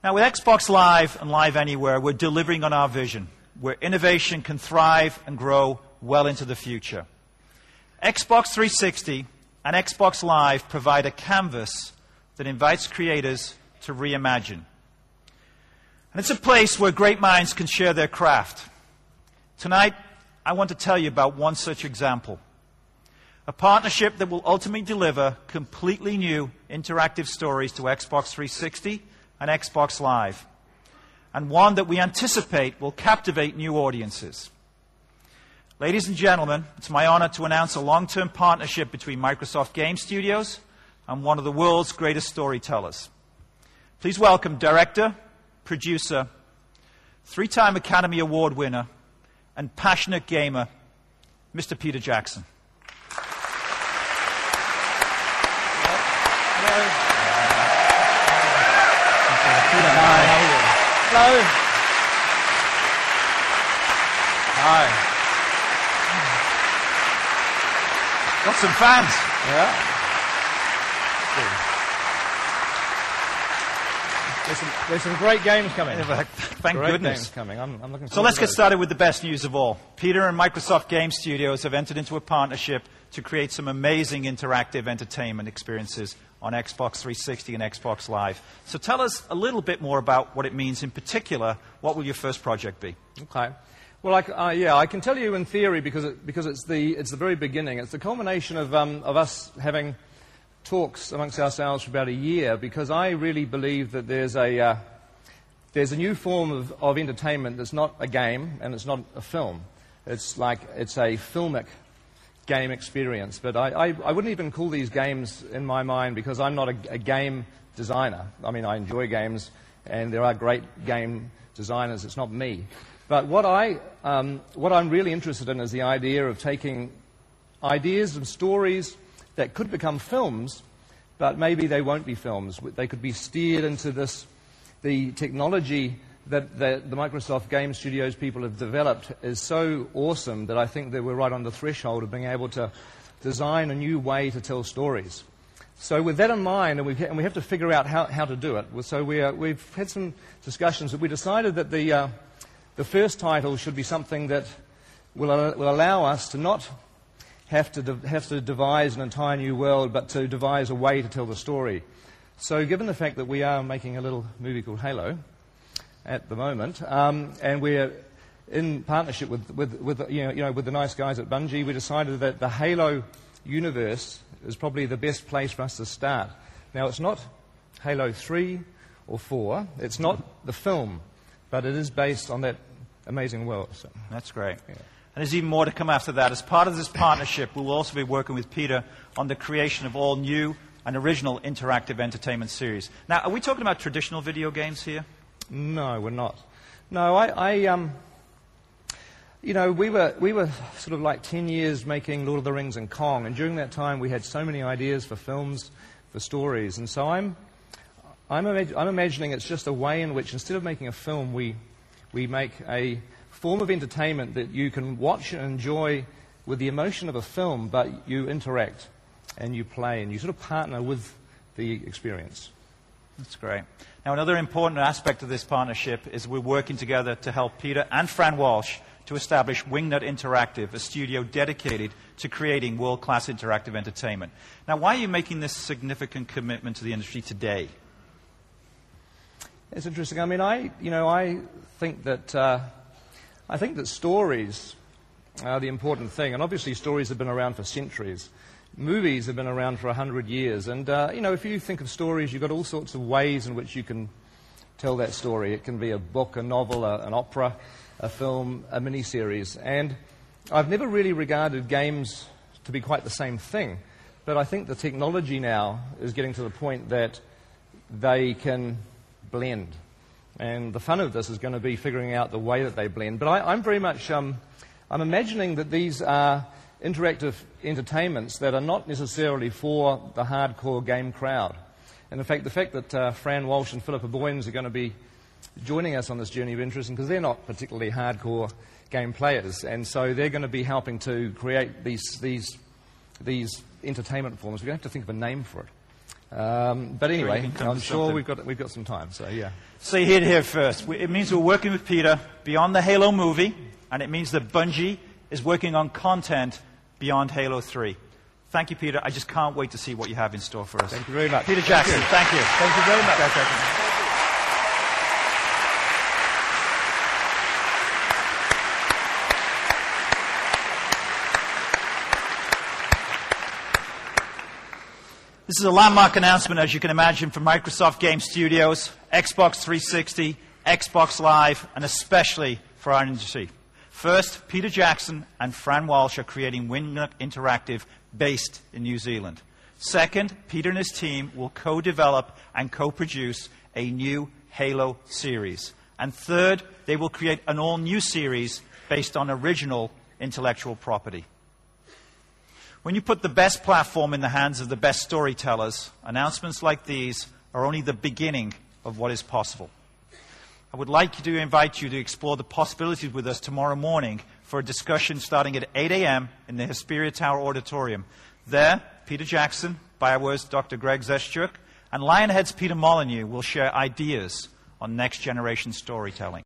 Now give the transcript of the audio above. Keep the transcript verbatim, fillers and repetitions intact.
Now, with Xbox Live and Live Anywhere, we're delivering on our vision, where innovation can thrive and grow well into the future. Xbox three sixty and Xbox Live provide a canvas that invites creators to reimagine. And it's a place where great minds can share their craft. Tonight, I want to tell you about one such example. A partnership that will ultimately deliver completely new interactive stories to Xbox three sixty and Xbox Live, and one that we anticipate will captivate new audiences. Ladies and gentlemen, it's my honor to announce a long-term partnership between Microsoft Game Studios and one of the world's greatest storytellers. Please welcome director, producer, three-time Academy Award winner, and passionate gamer, Mister Peter Jackson. Hello. Hi. Hello. Hi. Got some fans. Yeah. There's some, there's some great games coming. Thank great goodness. Games coming. I'm, I'm looking so forward let's to get those. started with the best news of all. Peter and Microsoft Game Studios have entered into a partnership to create some amazing interactive entertainment experiences on Xbox three sixty and Xbox Live. So tell us a little bit more about what it means. In particular, what will your first project be? Okay. Well, I, uh, yeah, I can tell you in theory because it, because it's the it's the very beginning. It's the culmination of um, of us having talks amongst ourselves for about a year. Because I really believe that there's a uh, there's a new form of, of entertainment that's not a game and it's not a film. It's like it's a filmic game experience. But I, I, I wouldn't even call these games in my mind because I'm not a, a game designer. I mean, I enjoy games and there are great game designers. It's not me. But what, I, um, what I'm really interested in is the idea of taking ideas and stories that could become films, but maybe they won't be films. They could be steered into this, the technology that the, the Microsoft Game Studios people have developed is so awesome that I think that we're right on the threshold of being able to design a new way to tell stories. So with that in mind, and, we've, and we have to figure out how, how to do it, so we are, we've had some discussions. We decided that the, uh, the first title should be something that will, uh, will allow us to not have to, de have to devise an entire new world, but to devise a way to tell the story. So given the fact that we are making a little movie called Halo at the moment, um, and we're in partnership with, with, with, you know, you know, with the nice guys at Bungie, we decided that the Halo universe is probably the best place for us to start. Now, it's not Halo three or four. It's not the film, but it is based on that amazing world. So. That's great. Yeah. And there's even more to come after that. As part of this partnership, we'll also be working with Peter on the creation of all new and original interactive entertainment series. Now, are we talking about traditional video games here? No, we're not. No, I, I um, you know, we were we were sort of like ten years making Lord of the Rings and Kong, and during that time we had so many ideas for films, for stories, and so I'm, I'm, imag I'm imagining it's just a way in which instead of making a film, we we make a form of entertainment that you can watch and enjoy with the emotion of a film, but you interact and you play and you sort of partner with the experience. That's great. Now, another important aspect of this partnership is we're working together to help Peter and Fran Walsh to establish Wingnut Interactive, a studio dedicated to creating world-class interactive entertainment. Now, why are you making this significant commitment to the industry today? It's interesting. I mean, I, you know, I think that uh, I think that stories are the important thing, and obviously stories have been around for centuries. Movies have been around for a hundred years, and uh, you know, if you think of stories, you've got all sorts of ways in which you can tell that story. It can be a book, a novel, a, an opera, a film, a miniseries. And I've never really regarded games to be quite the same thing, but I think the technology now is getting to the point that they can blend. And the fun of this is going to be figuring out the way that they blend. But I, I'm very much, um, I'm imagining that these are interactive entertainments that are not necessarily for the hardcore game crowd. And in fact, the fact that uh, Fran Walsh and Philippa Boyens are going to be joining us on this journey of interest, because they're not particularly hardcore game players, and so they're going to be helping to create these, these, these entertainment forms. We're going to have to think of a name for it. Um, but anyway, can come I'm to sure something. we've got we've got some time. So yeah. So you heard it here first. We- It means we're working with Peter beyond the Halo movie, and it means that Bungie is working on content beyond Halo three. Thank you, Peter. I just can't wait to see what you have in store for us. Thank you very much. Peter Jackson, thank you. Thank you very much. Thank you. This is a landmark announcement, as you can imagine, from Microsoft Game Studios, Xbox three sixty, Xbox Live, and especially for our industry. First, Peter Jackson and Fran Walsh are creating Wingnuck Interactive based in New Zealand. Second, Peter and his team will co-develop and co-produce a new Halo series. And third, they will create an all-new series based on original intellectual property. When you put the best platform in the hands of the best storytellers, announcements like these are only the beginning of what is possible. I would like to invite you to explore the possibilities with us tomorrow morning for a discussion starting at eight a.m. in the Hesperia Tower Auditorium. There, Peter Jackson, BioWare's Doctor Greg Zeschuk, and Lionhead's Peter Molyneux will share ideas on next-generation storytelling.